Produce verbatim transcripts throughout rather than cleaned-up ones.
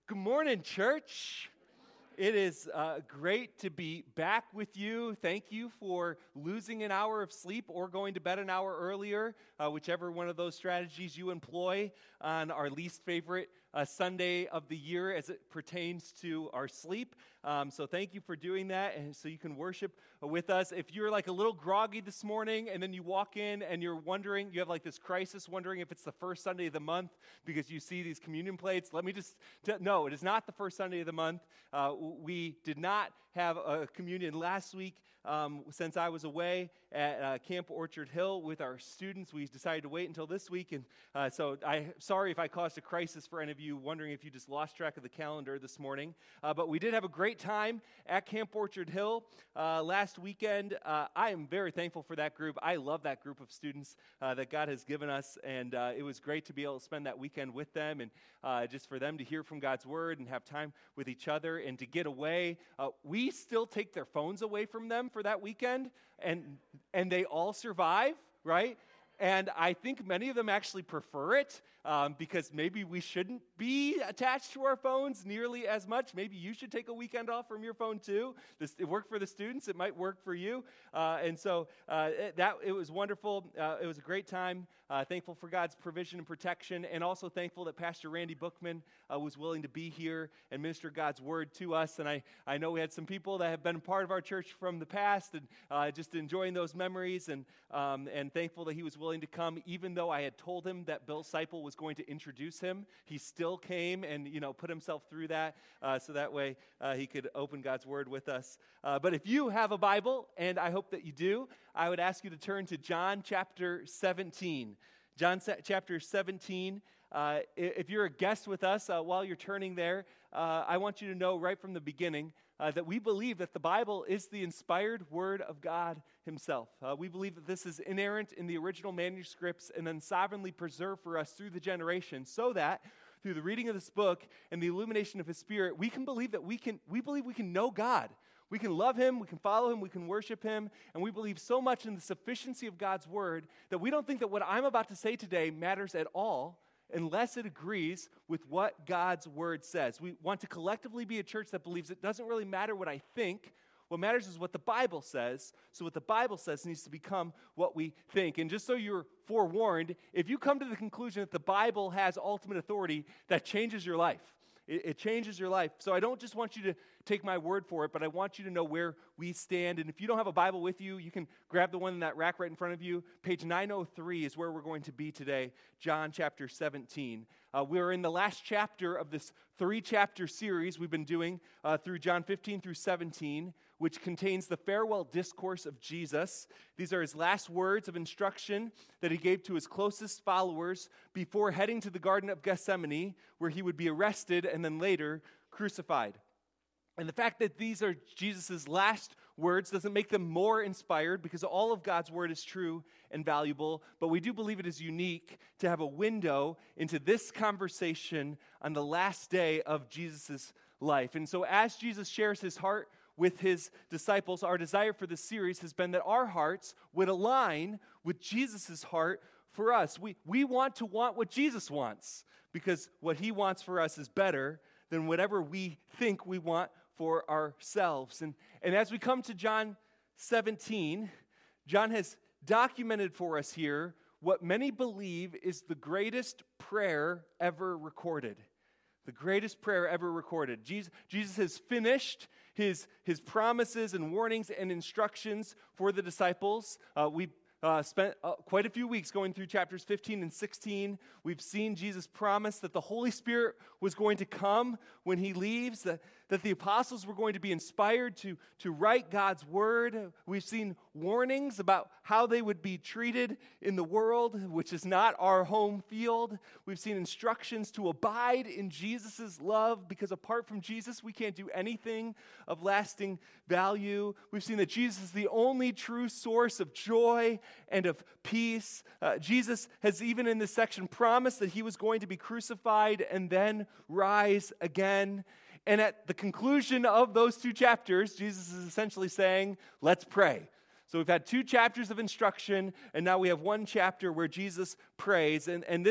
Good morning, church. It is uh, great to be back with you. Thank you for losing an hour of sleep or going to bed an hour earlier, uh, whichever one of those strategies you employ on our least favorite uh, Sunday of the year as it pertains to our sleep. Um, so thank you for doing that, and so you can worship with us. If you're like a little groggy this morning and then you walk in and you're wondering, you have like this crisis wondering if it's the first Sunday of the month because you see these communion plates, let me just, t- no, it is not the first Sunday of the month. Uh, we did not have a communion last week um, since I was away at uh, Camp Orchard Hill with our students. We decided to wait until this week, and uh, so I'm sorry if I caused a crisis for any of you wondering if you just lost track of the calendar this morning. Uh, but we did have a great time at Camp Orchard Hill uh, last weekend. Uh, I am very thankful for that group. I love that group of students uh, that God has given us, and uh, it was great to be able to spend that weekend with them and uh, just for them to hear from God's word and have time with each other and to get away. Uh, we still take their phones away from them for that weekend, and and they all survive, right? And I think many of them actually prefer it um, because maybe we shouldn't be attached to our phones nearly as much. Maybe you should take a weekend off from your phone too. This, it worked for the students. It might work for you. Uh, and so uh, it, that it was wonderful. Uh, it was a great time. Uh, thankful for God's provision and protection, and also thankful that Pastor Randy Bookman uh, was willing to be here and minister God's word to us. And I, I know we had some people that have been part of our church from the past and uh, just enjoying those memories, and um, and thankful that he was willing to come, even though I had told him that Bill Seipel was going to introduce him. He still came and, you know, put himself through that uh, so that way uh, he could open God's word with us. Uh, but if you have a Bible, and I hope that you do, I would ask you to turn to John chapter seventeen. John se- chapter seventeen. Uh, if you're a guest with us uh, while you're turning there, uh, I want you to know right from the beginning uh, that we believe that the Bible is the inspired word of God himself. Uh, we believe that this is inerrant in the original manuscripts and then sovereignly preserved for us through the generations, so that through the reading of this book and the illumination of his Spirit, we can believe that we can, we believe we can know God. We can love him, we can follow him, we can worship him, and we believe so much in the sufficiency of God's word that we don't think that what I'm about to say today matters at all unless it agrees with what God's word says. We want to collectively be a church that believes it doesn't really matter what I think. What matters is what the Bible says. So what the Bible says needs to become what we think. And just so you're forewarned, if you come to the conclusion that the Bible has ultimate authority, that changes your life. It, it changes your life. So I don't just want you to take my word for it, but I want you to know where we stand. And if you don't have a Bible with you, you can grab the one in that rack right in front of you. Page nine oh three is where we're going to be today, John chapter seventeen. Uh, we're in the last chapter of this three-chapter series we've been doing uh, through John fifteen through seventeen, which contains the farewell discourse of Jesus. These are his last words of instruction that he gave to his closest followers before heading to the Garden of Gethsemane, where he would be arrested and then later crucified. And the fact that these are Jesus' last words doesn't make them more inspired, because all of God's word is true and valuable, but we do believe it is unique to have a window into this conversation on the last day of Jesus' life. And so as Jesus shares his heart with his disciples, our desire for this series has been that our hearts would align with Jesus' heart for us. We, we want to want what Jesus wants, because what he wants for us is better than whatever we think we want for ourselves. And, and as we come to John seventeen, John has documented for us here what many believe is the greatest prayer ever recorded. The greatest prayer ever recorded. Jesus, Jesus has finished his, his promises and warnings and instructions for the disciples. Uh, we Uh, spent uh, quite a few weeks going through chapters fifteen and sixteen. We've seen Jesus promise that the Holy Spirit was going to come when he leaves, that, that the apostles were going to be inspired to, to write God's word. We've seen warnings about how they would be treated in the world, which is not our home field. We've seen instructions to abide in Jesus' love, because apart from Jesus, we can't do anything of lasting value. We've seen that Jesus is the only true source of joy and of peace. Uh, Jesus has even in this section promised that he was going to be crucified and then rise again. And at the conclusion of those two chapters, Jesus is essentially saying, let's pray. So we've had two chapters of instruction, and now we have one chapter where Jesus prays. And, and this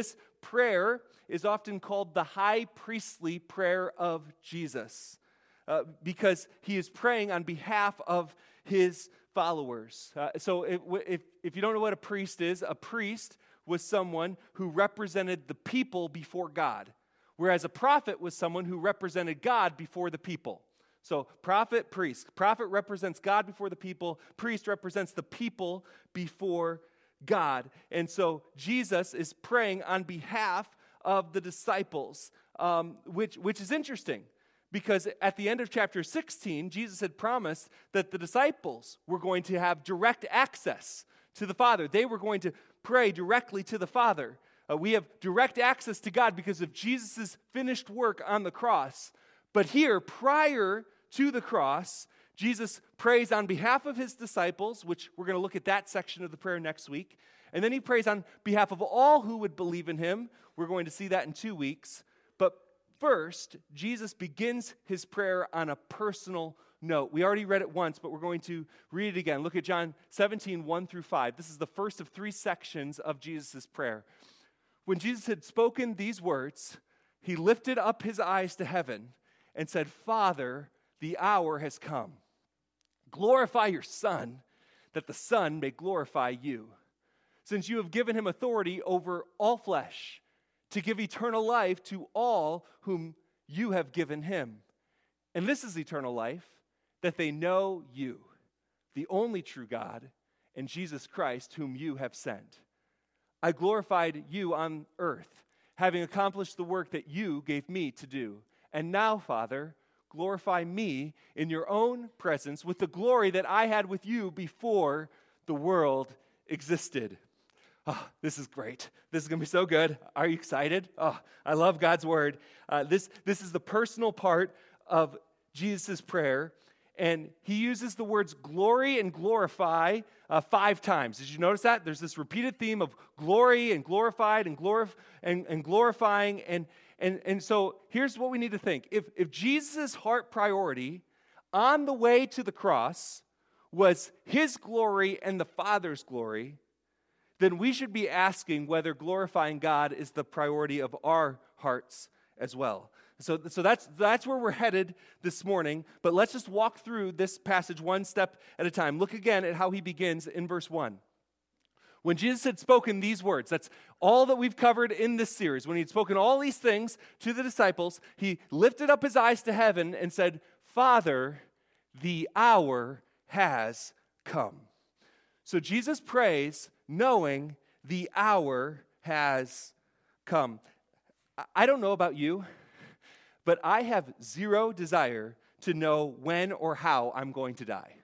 prayer is often called the high priestly prayer of Jesus uh, because he is praying on behalf of his followers. Uh, so if, if, if you don't know what a priest is, a priest was someone who represented the people before God, whereas a prophet was someone who represented God before the people. So prophet, priest. Prophet represents God before the people. Priest represents the people before God. And so Jesus is praying on behalf of the disciples, um, which, which is interesting because at the end of chapter sixteen, Jesus had promised that the disciples were going to have direct access to the Father. They were going to pray directly to the Father. Uh, we have direct access to God because of Jesus' finished work on the cross. But here, prior to the cross, Jesus prays on behalf of his disciples, which we're going to look at that section of the prayer next week. And then he prays on behalf of all who would believe in him. We're going to see that in two weeks. But first, Jesus begins his prayer on a personal note. We already read it once, but we're going to read it again. Look at John seventeen, one through five. This is the first of three sections of Jesus' prayer. When Jesus had spoken these words, he lifted up his eyes to heaven and said, "Father, the hour has come. Glorify your Son, that the Son may glorify you, since you have given him authority over all flesh, to give eternal life to all whom you have given him. And this is eternal life, that they know you, the only true God, and Jesus Christ, whom you have sent. I glorified you on earth, having accomplished the work that you gave me to do. And now, Father, glorify me in your own presence with the glory that I had with you before the world existed." Oh, this is great. This is going to be so good. Are you excited? Oh, I love God's word. Uh, this, this is the personal part of Jesus' prayer. And he uses the words glory and glorify uh, five times. Did you notice that? There's this repeated theme of glory and glorified and, glorif- and, and glorifying. And, and, and so here's what we need to think. If, if Jesus' heart priority on the way to the cross was his glory and the Father's glory, then we should be asking whether glorifying God is the priority of our hearts as well. So, so that's, that's where we're headed this morning, but let's just walk through this passage one step at a time. Look again at how he begins in verse one. When Jesus had spoken these words, that's all that we've covered in this series. When he'd spoken all these things to the disciples, he lifted up his eyes to heaven and said, "Father, the hour has come." So Jesus prays knowing the hour has come. I don't know about you, but I have zero desire to know when or how I'm going to die.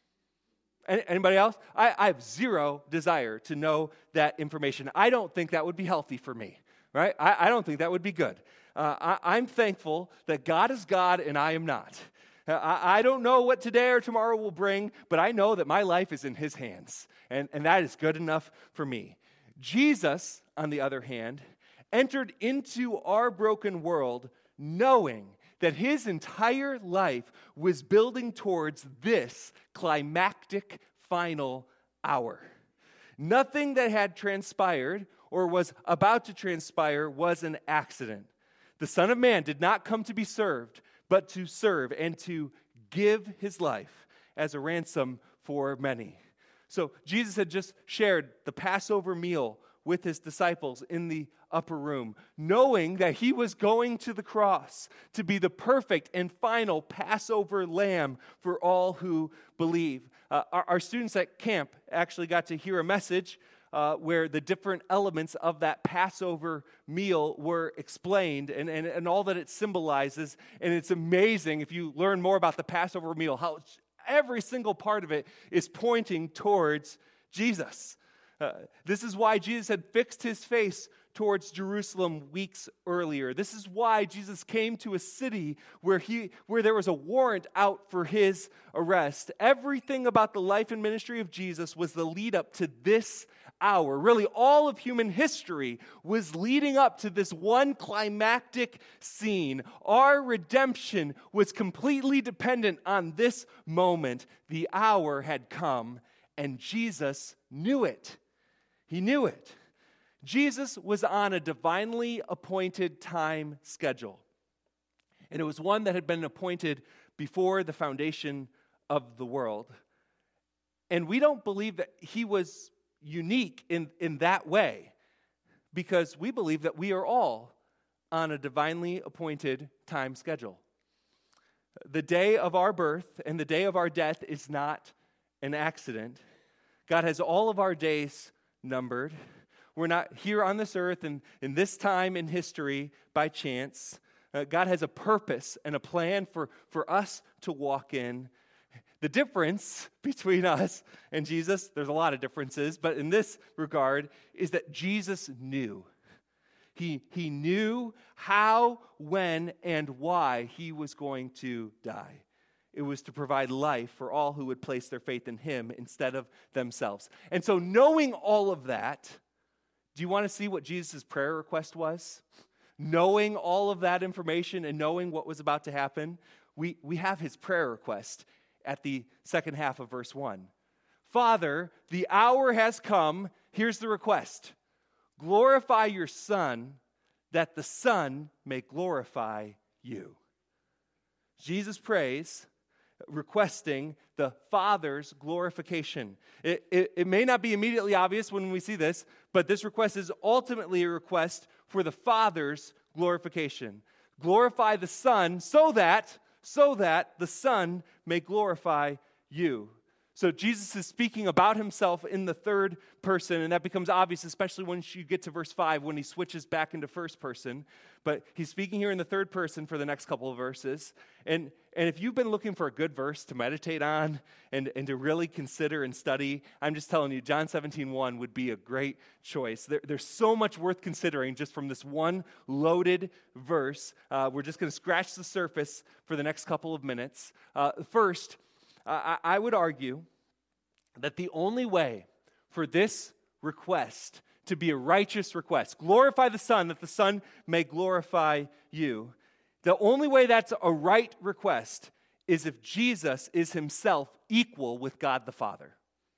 Anybody else? I, I have zero desire to know that information. I don't think that would be healthy for me, right? I, I don't think that would be good. Uh, I, I'm thankful that God is God and I am not. I, I don't know what today or tomorrow will bring, but I know that my life is in his hands, and, and that is good enough for me. Jesus, on the other hand, entered into our broken world knowing that his entire life was building towards this climactic final hour. Nothing that had transpired or was about to transpire was an accident. The Son of Man did not come to be served, but to serve and to give his life as a ransom for many. So Jesus had just shared the Passover meal with his disciples in the upper room, knowing that he was going to the cross to be the perfect and final Passover lamb for all who believe. Uh, our, our students at camp actually got to hear a message uh, where the different elements of that Passover meal were explained and, and, and all that it symbolizes. And it's amazing if you learn more about the Passover meal, how every single part of it is pointing towards Jesus. Uh, this is why Jesus had fixed his face towards Jerusalem weeks earlier. This is why Jesus came to a city where he where there was a warrant out for his arrest. Everything about the life and ministry of Jesus was the lead up to this hour. Really, all of human history was leading up to this one climactic scene. Our redemption was completely dependent on this moment. The hour had come, and Jesus knew it. He knew it. Jesus was on a divinely appointed time schedule. And it was one that had been appointed before the foundation of the world. And we don't believe that he was unique in, in that way, because we believe that we are all on a divinely appointed time schedule. The day of our birth and the day of our death is not an accident. God has all of our days numbered. We're not here on this earth and in this time in history by chance. Uh, God has a purpose and a plan for, for us to walk in. The difference between us and Jesus, there's a lot of differences, but in this regard, is that Jesus knew. He, he knew how, when, and why he was going to die. It was to provide life for all who would place their faith in him instead of themselves. And so knowing all of that, do you want to see what Jesus' prayer request was? Knowing all of that information and knowing what was about to happen, we, we have his prayer request at the second half of verse one. Father, the hour has come. Here's the request. Glorify your Son, that the Son may glorify you. Jesus prays, requesting the Father's glorification. It, it, it may not be immediately obvious when we see this, but this request is ultimately a request for the Father's glorification. Glorify the Son so that, so that the Son may glorify you. So Jesus is speaking about himself in the third person, and that becomes obvious, especially when you get to verse five, when he switches back into first person. But he's speaking here in the third person for the next couple of verses. And, and if you've been looking for a good verse to meditate on and, and to really consider and study, I'm just telling you, John seventeen one would be a great choice. There, there's so much worth considering just from this one loaded verse. Uh, we're just going to scratch the surface for the next couple of minutes. Uh, first, I, I would argue that the only way for this request to be a righteous request, glorify the Son, that the Son may glorify you, the only way that's a right request is if Jesus is himself equal with God the Father,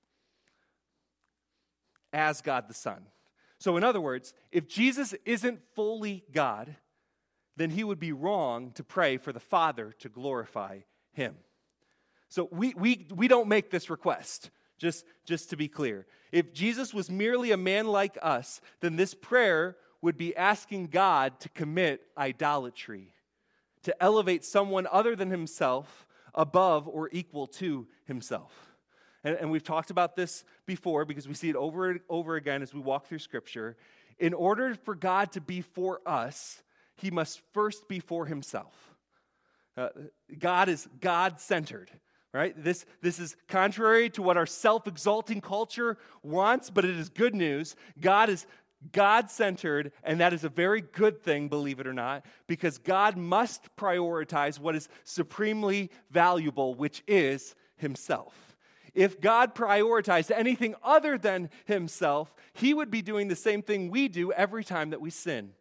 as God the Son. So in other words, if Jesus isn't fully God, then he would be wrong to pray for the Father to glorify him. So we we we don't make this request, just, just to be clear. If Jesus was merely a man like us, then this prayer would be asking God to commit idolatry, to elevate someone other than himself above or equal to himself. And, and we've talked about this before because we see it over and over again as we walk through Scripture. In order for God to be for us, he must first be for himself. Uh, God is God-centered. Right? This, this is contrary to what our self-exalting culture wants, but it is good news. God is God-centered, and that is a very good thing, believe it or not, because God must prioritize what is supremely valuable, which is himself. If God prioritized anything other than himself, he would be doing the same thing we do every time that we sin.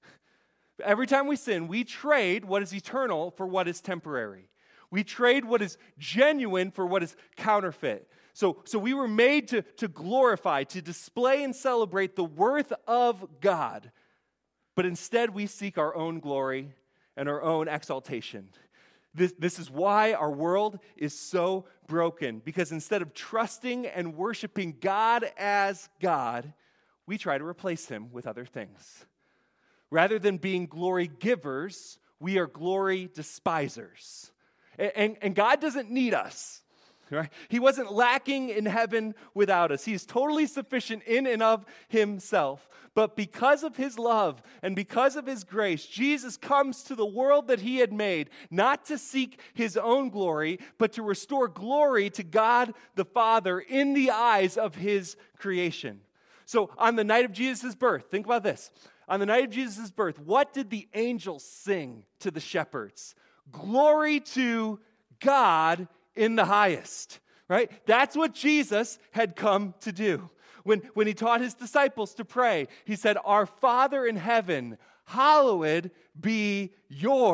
Every time we sin, we trade what is eternal for what is temporary. We trade what is genuine for what is counterfeit. So, so we were made to, to glorify, to display and celebrate the worth of God. But instead we seek our own glory and our own exaltation. This, this is why our world is so broken. Because instead of trusting and worshiping God as God, we try to replace him with other things. Rather than being glory givers, we are glory despisers. And, and God doesn't need us, right? He wasn't lacking in heaven without us. He is totally sufficient in and of himself. But because of his love and because of his grace, Jesus comes to the world that he had made, not to seek his own glory, but to restore glory to God the Father in the eyes of his creation. So on the night of Jesus' birth, think about this. On the night of Jesus' birth, what did the angels sing to the shepherds? Glory to God in the highest, right? That's what Jesus had come to do. When, when he taught his disciples to pray, he said, "Our Father in heaven, hallowed be your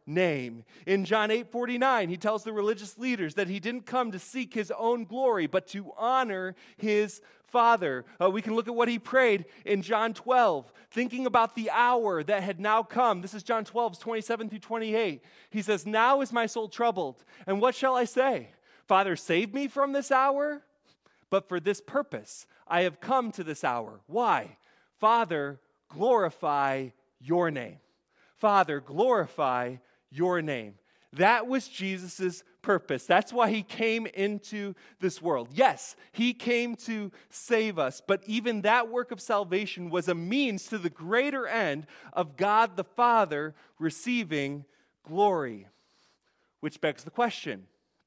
name. In John eight forty-nine, he tells the religious leaders that he didn't come to seek his own glory, but to honor his Father. Uh, we can look at what he prayed in John twelve, thinking about the hour that had now come. This is John twelve, twenty-seven through twenty-eight. He says, "Now is my soul troubled, and what shall I say? Father, save me from this hour? But for this purpose I have come to this hour." Why? "Father, glorify your name." Father, glorify your name. That was Jesus' purpose. That's why he came into this world. Yes, he came to save us, but even that work of salvation was a means to the greater end of God the Father receiving glory. Which begs the question,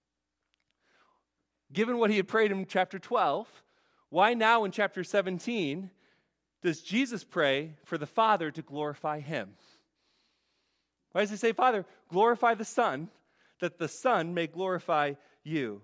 given what he had prayed in chapter twelve, why now in chapter seventeen does Jesus pray for the Father to glorify him? Why does he say, "Father, glorify the Son, that the Son may glorify you"?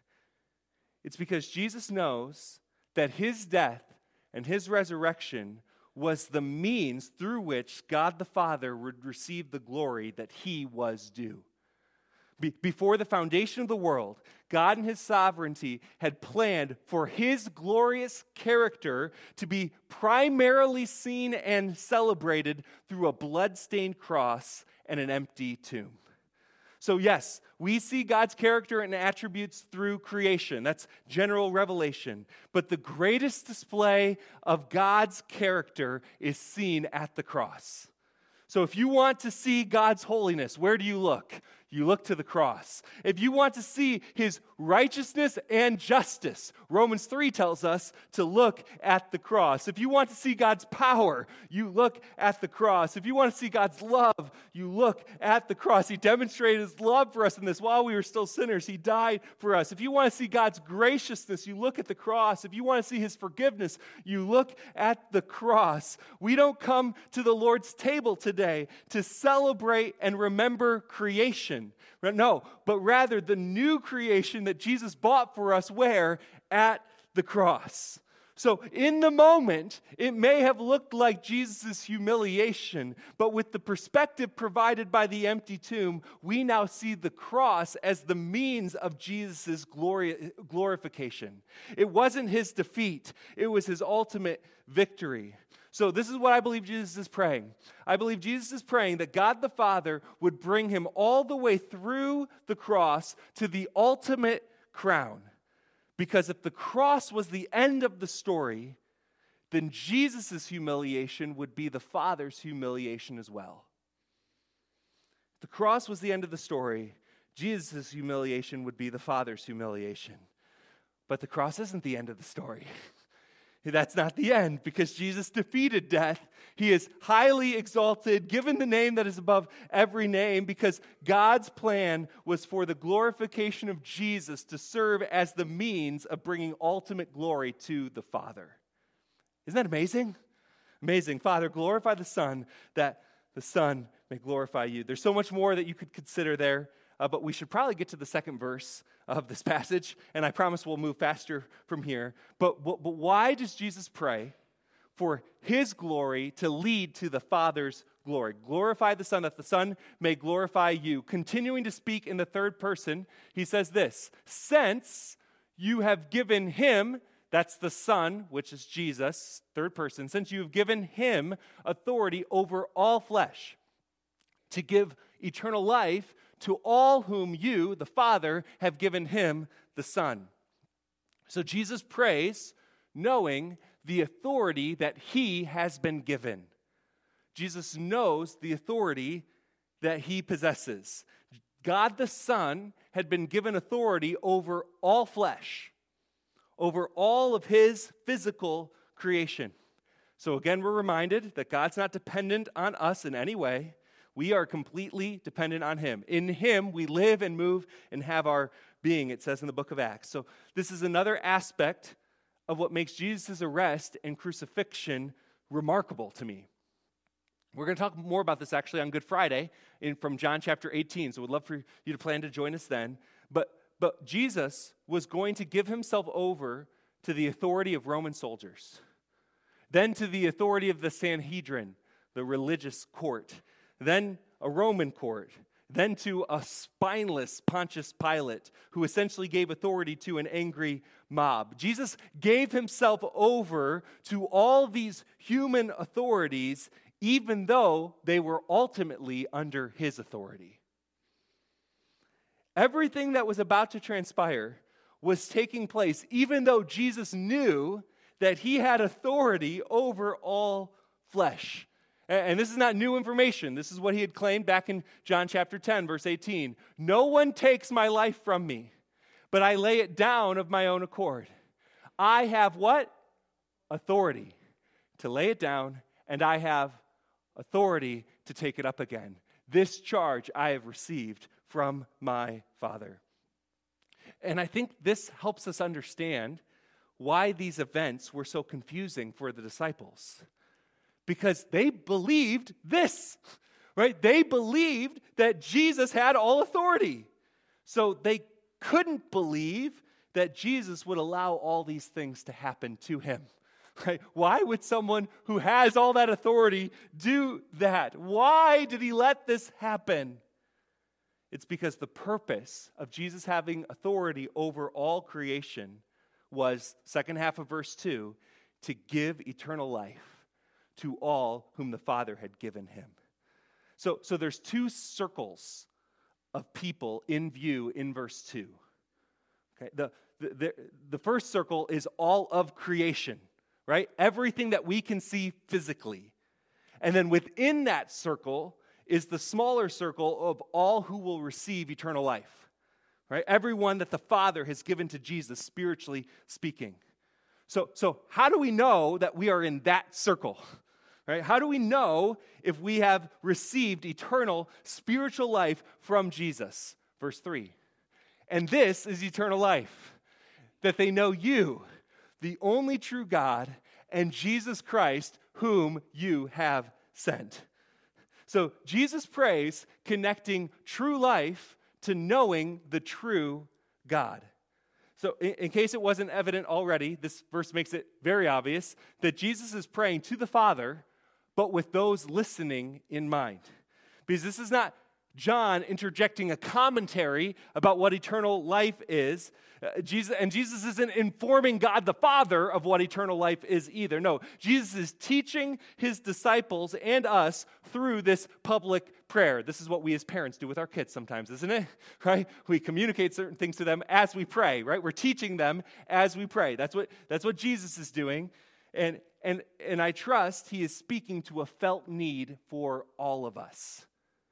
It's because Jesus knows that his death and his resurrection was the means through which God the Father would receive the glory that he was due. Be- before the foundation of the world, God in his sovereignty had planned for his glorious character to be primarily seen and celebrated through a blood-stained cross and an empty tomb. So yes, we see God's character and attributes through creation. That's general revelation. But the greatest display of God's character is seen at the cross. So if you want to see God's holiness, where do you look? You look to the cross. If you want to see his righteousness and justice, Romans three tells us to look at the cross. If you want to see God's power, you look at the cross. If you want to see God's love, you look at the cross. He demonstrated his love for us in this while we were still sinners. He died for us. If you want to see God's graciousness, you look at the cross. If you want to see his forgiveness, you look at the cross. We don't come to the Lord's table today to celebrate and remember creation. No, but rather the new creation that Jesus bought for us where? At the cross. So in the moment, it may have looked like Jesus' humiliation, but with the perspective provided by the empty tomb, we now see the cross as the means of Jesus' glory, glorification. It wasn't his defeat, it was his ultimate victory. So this is what I believe Jesus is praying. I believe Jesus is praying that God the Father would bring him all the way through the cross to the ultimate crown. Because if the cross was the end of the story, then Jesus' humiliation would be the Father's humiliation as well. If the cross was the end of the story, Jesus' humiliation would be the Father's humiliation. But the cross isn't the end of the story. That's not the end, because Jesus defeated death. He is highly exalted, given the name that is above every name, because God's plan was for the glorification of Jesus to serve as the means of bringing ultimate glory to the Father. Isn't that amazing? Amazing. Father, glorify the Son, that the Son may glorify you. There's so much more that you could consider there. Uh, but we should probably get to the second verse of this passage, and I promise we'll move faster from here. But, but, but why does Jesus pray for his glory to lead to the Father's glory? Glorify the Son, that the Son may glorify you. Continuing to speak in the third person, he says this: since you have given him, that's the Son, which is Jesus, third person, since you have given him authority over all flesh, to give eternal life to all whom you, the Father, have given him, the Son. So Jesus prays knowing the authority that he has been given. Jesus knows the authority that he possesses. God the Son had been given authority over all flesh, over all of his physical creation. So again, we're reminded that God's not dependent on us in any way. We are completely dependent on him. In him, we live and move and have our being, it says in the book of Acts. So this is another aspect of what makes Jesus' arrest and crucifixion remarkable to me. We're going to talk more about this actually on Good Friday in, from John chapter eighteen. So we'd love for you to plan to join us then. But, but Jesus was going to give himself over to the authority of Roman soldiers, then to the authority of the Sanhedrin, the religious court, then a Roman court, then to a spineless Pontius Pilate, who essentially gave authority to an angry mob. Jesus gave himself over to all these human authorities, even though they were ultimately under his authority. Everything that was about to transpire was taking place, even though Jesus knew that he had authority over all flesh. And this is not new information. This is what he had claimed back in John chapter ten, verse eighteen. No one takes my life from me, but I lay it down of my own accord. I have what? Authority to lay it down, and I have authority to take it up again. This charge I have received from my Father. And I think this helps us understand why these events were so confusing for the disciples. Because they believed this, right? They believed that Jesus had all authority. So they couldn't believe that Jesus would allow all these things to happen to him. Right? Why would someone who has all that authority do that? Why did he let this happen? It's because the purpose of Jesus having authority over all creation was, second half of verse two, to give eternal life to all whom the Father had given him. So, so there's two circles of people in view in verse two. Okay, the, the, the, the first circle is all of creation, right? Everything that we can see physically. And then within that circle is the smaller circle of all who will receive eternal life, right? Everyone that the Father has given to Jesus, spiritually speaking. So, so how do we know that we are in that circle? Right? How do we know if we have received eternal spiritual life from Jesus? Verse three. And this is eternal life, that they know you, the only true God, and Jesus Christ, whom you have sent. So Jesus prays, connecting true life to knowing the true God. So in, in case it wasn't evident already, this verse makes it very obvious that Jesus is praying to the Father, but with those listening in mind. Because this is not John interjecting a commentary about what eternal life is. Uh, Jesus, and Jesus isn't informing God the Father of what eternal life is either. No, Jesus is teaching his disciples and us through this public prayer. This is what we as parents do with our kids sometimes, isn't it? Right? We communicate certain things to them as we pray, right? We're teaching them as we pray. That's what, that's what Jesus is doing. And, and, and I trust he is speaking to a felt need for all of us.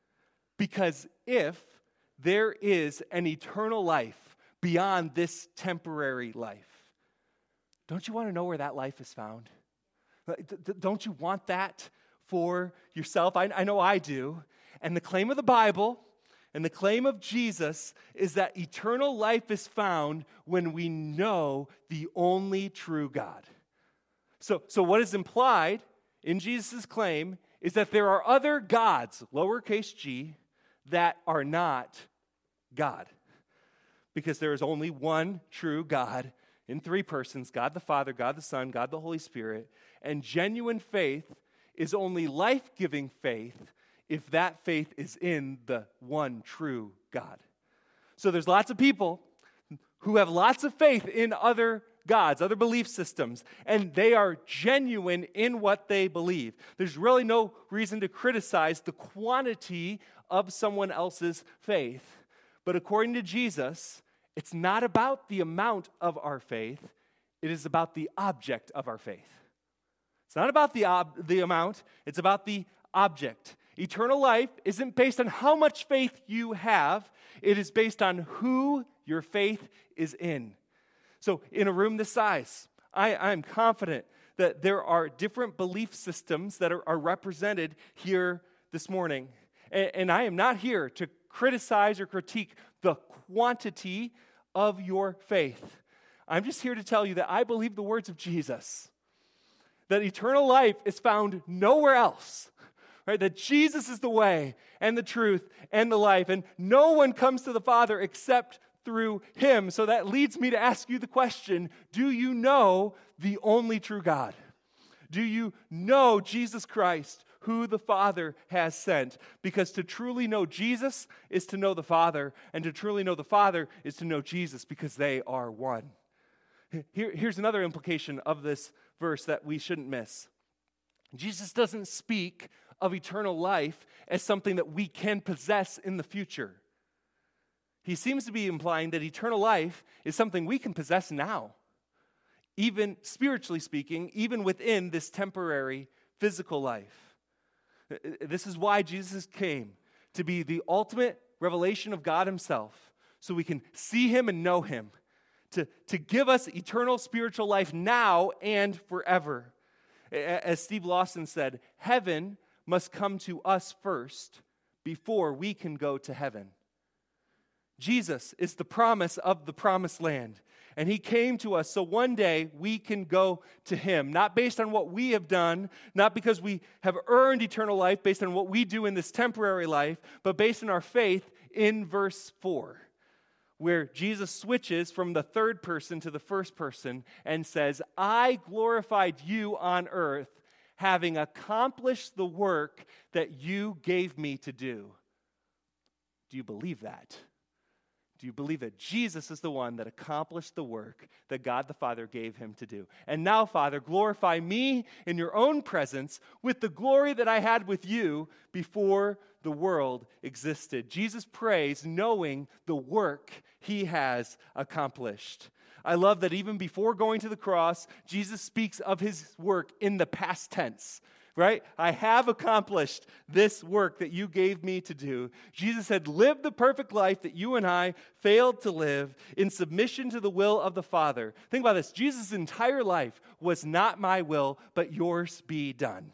Because if there is an eternal life beyond this temporary life, don't you want to know where that life is found? Don't you want that for yourself? I, I know I do. And the claim of the Bible and the claim of Jesus is that eternal life is found when we know the only true God. So, so what is implied in Jesus' claim is that there are other gods, lowercase g, that are not God. Because there is only one true God in three persons, God the Father, God the Son, God the Holy Spirit. And genuine faith is only life-giving faith if that faith is in the one true God. So there's lots of people who have lots of faith in other gods, other belief systems, and they are genuine in what they believe. There's really no reason to criticize the quantity of someone else's faith. But according to Jesus, it's not about the amount of our faith, it is about the object of our faith. It's not about the, ob- the amount, it's about the object. Eternal life isn't based on how much faith you have, it is based on who your faith is in. So in a room this size, I, I'm confident that there are different belief systems that are, are represented here this morning. And, and I am not here to criticize or critique the quantity of your faith. I'm just here to tell you that I believe the words of Jesus, that eternal life is found nowhere else. Right? That Jesus is the way and the truth and the life, and no one comes to the Father except through him. So that leads me to ask you the question, do you know the only true God? Do you know Jesus Christ, who the Father has sent. Because to truly know Jesus is to know the Father, and to truly know the Father is to know Jesus, because they are one. Here, here's another implication of this verse that we shouldn't miss. Jesus doesn't speak of eternal life as something that we can possess in the future. He seems to be implying that eternal life is something we can possess now, even spiritually speaking, even within this temporary physical life. This is why Jesus came, to be the ultimate revelation of God himself, so we can see him and know him, to, to give us eternal spiritual life now and forever. As Steve Lawson said, heaven must come to us first before we can go to heaven. Jesus is the promise of the promised land, and he came to us so one day we can go to him, not based on what we have done, not because we have earned eternal life based on what we do in this temporary life, but based on our faith in verse four, where Jesus switches from the third person to the first person and says, I glorified you on earth, having accomplished the work that you gave me to do. Do you believe that? Do you believe that Jesus is the one that accomplished the work that God the Father gave him to do? And now, Father, glorify me in your own presence with the glory that I had with you before the world existed. Jesus prays knowing the work he has accomplished. I love that even before going to the cross, Jesus speaks of his work in the past tense. Right? I have accomplished this work that you gave me to do. Jesus had lived the perfect life that you and I failed to live in submission to the will of the Father. Think about this. Jesus' entire life was not my will, but yours be done.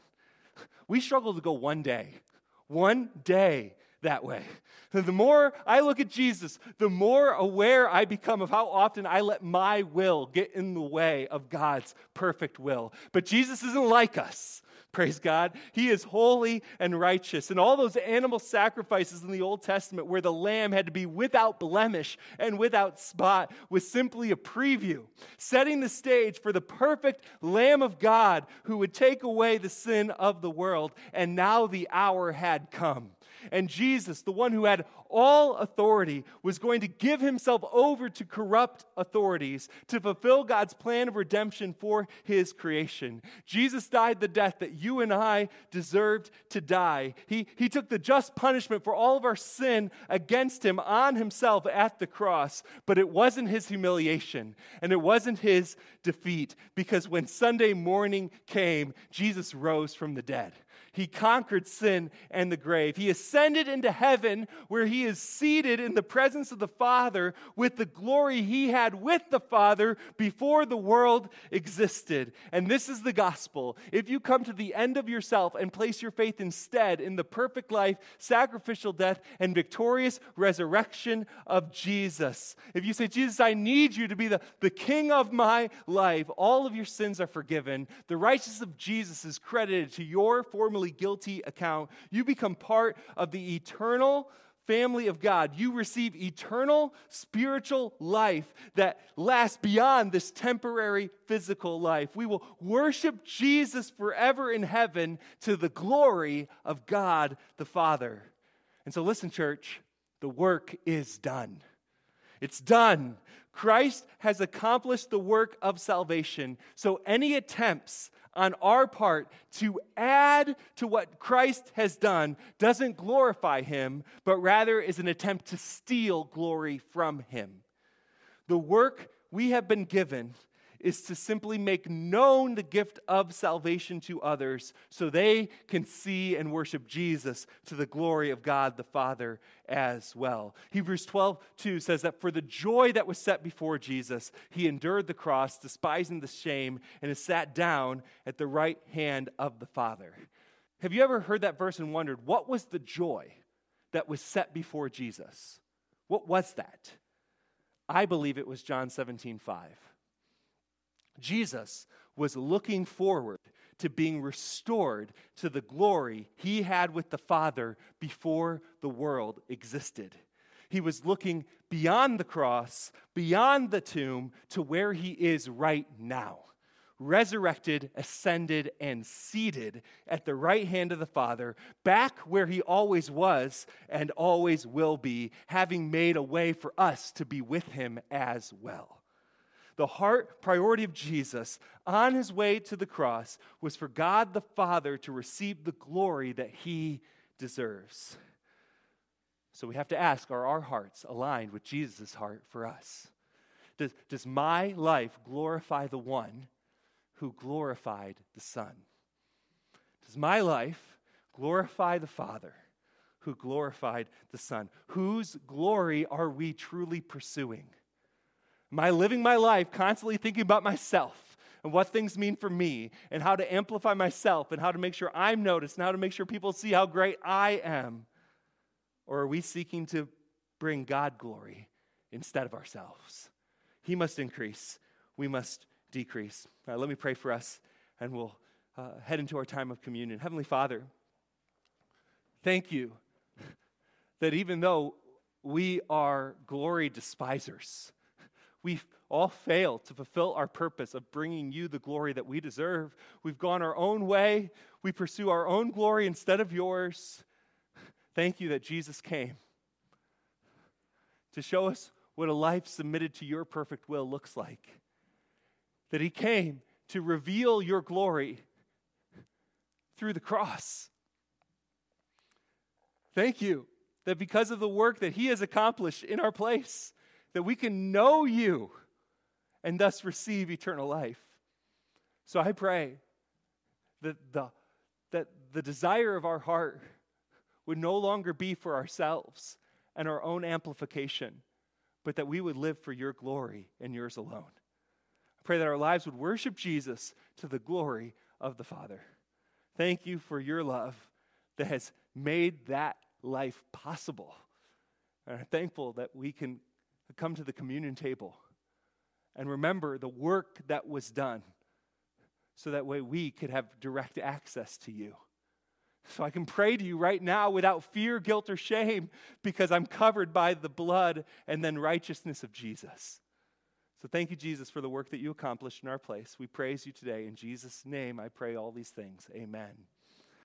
We struggle to go one day, one day that way. The more I look at Jesus, the more aware I become of how often I let my will get in the way of God's perfect will. But Jesus isn't like us. Praise God. He is holy and righteous. And all those animal sacrifices in the Old Testament where the lamb had to be without blemish and without spot was simply a preview, setting the stage for the perfect Lamb of God who would take away the sin of the world. And now the hour had come. And Jesus, the one who had all authority, was going to give himself over to corrupt authorities to fulfill God's plan of redemption for his creation. Jesus died the death that you and I deserved to die. He, he took the just punishment for all of our sin against him on himself at the cross, but it wasn't his humiliation and it wasn't his defeat, because when Sunday morning came, Jesus rose from the dead. He conquered sin and the grave. He ascended into heaven, where he is seated in the presence of the Father with the glory he had with the Father before the world existed. And this is the gospel. If you come to the end of yourself and place your faith instead in the perfect life, sacrificial death, and victorious resurrection of Jesus, if you say, Jesus, I need you to be the, the king of my life, all of your sins are forgiven. The righteousness of Jesus is credited to your formerly guilty account. You become part of the eternal family of God. You receive eternal spiritual life that lasts beyond this temporary physical life. We will worship Jesus forever in heaven to the glory of God the Father. And so listen, church, the work is done. It's done. Christ has accomplished the work of salvation. So any attempts on our part to add to what Christ has done doesn't glorify him, but rather is an attempt to steal glory from him. The work we have been given is to simply make known the gift of salvation to others so they can see and worship Jesus to the glory of God the Father as well. Hebrews twelve two says that for the joy that was set before Jesus, he endured the cross, despising the shame, and is sat down at the right hand of the Father. Have you ever heard that verse and wondered, what was the joy that was set before Jesus? What was that? I believe it was John seventeen five. Jesus was looking forward to being restored to the glory he had with the Father before the world existed. He was looking beyond the cross, beyond the tomb, to where he is right now, resurrected, ascended, and seated at the right hand of the Father, back where he always was and always will be, having made a way for us to be with him as well. The heart priority of Jesus on his way to the cross was for God the Father to receive the glory that he deserves. So we have to ask, are our hearts aligned with Jesus' heart for us? Does, does my life glorify the one who glorified the Son? Does my life glorify the Father who glorified the Son? Whose glory are we truly pursuing? Am I living my life constantly thinking about myself and what things mean for me and how to amplify myself and how to make sure I'm noticed and how to make sure people see how great I am? Or are we seeking to bring God glory instead of ourselves? He must increase. We must decrease. Uh, let me pray for us, and we'll uh, head into our time of communion. Heavenly Father, thank you that even though we are glory despisers, we all fail to fulfill our purpose of bringing you the glory that we deserve. We've gone our own way. We pursue our own glory instead of yours. Thank you that Jesus came to show us what a life submitted to your perfect will looks like. That he came to reveal your glory through the cross. Thank you that because of the work that he has accomplished in our place, that we can know you and thus receive eternal life. So I pray that the, that the desire of our heart would no longer be for ourselves and our own amplification, but that we would live for your glory and yours alone. I pray that our lives would worship Jesus to the glory of the Father. Thank you for your love that has made that life possible. And I'm thankful that we can come to the communion table and remember the work that was done so that way we could have direct access to you. So I can pray to you right now without fear, guilt, or shame because I'm covered by the blood and then righteousness of Jesus. So thank you, Jesus, for the work that you accomplished in our place. We praise you today. In Jesus' name, I pray all these things. Amen.